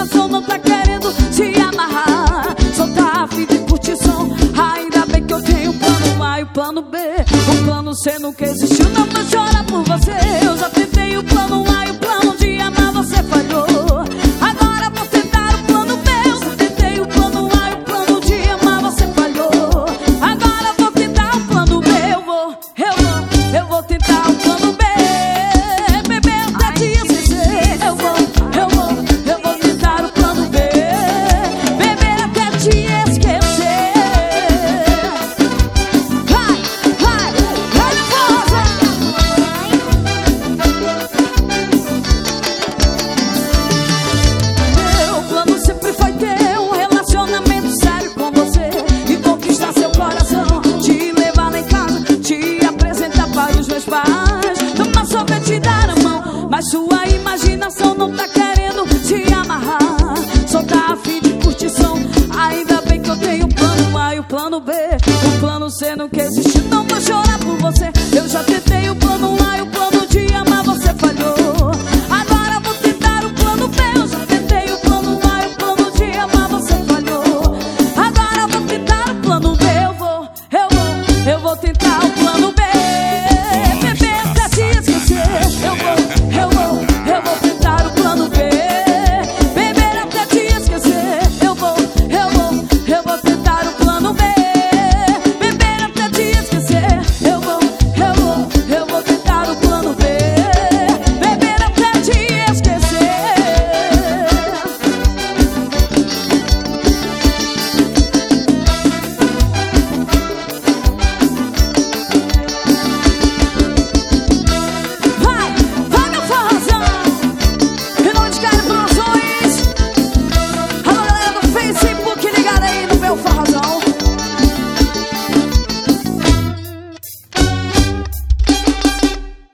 imaginação não tá querendo se amarrar. Só tá a fim de curtição. Ainda bem que eu tenho o plano A e o plano B. O plano C nunca existiu, não vou chorar por você. Eu já tentei o plano A e o plano de amar, você falhou. Agora vou tentar o plano B. Eu já tentei o plano A e o plano de amar, você falhou. Agora vou tentar o plano B. Eu vou tentar o plano B. Bebê, até te esquecer. Eu vou tentar o plano B. Bebê, até te esquecer. Vai, nervosa. Meu plano sempre foi ter um relacionamento sério com você e conquistar seu coração, te levar lá em casa, te apresentar para os meus pais, tomar sorvete e dar a mão. Mas sua imaginação não tá querendo se amarrar, só tá a fim de curtição. Ainda bem que eu tenho o plano A e o plano B. O plano C nunca existiu, não vou chorar por você. Eu já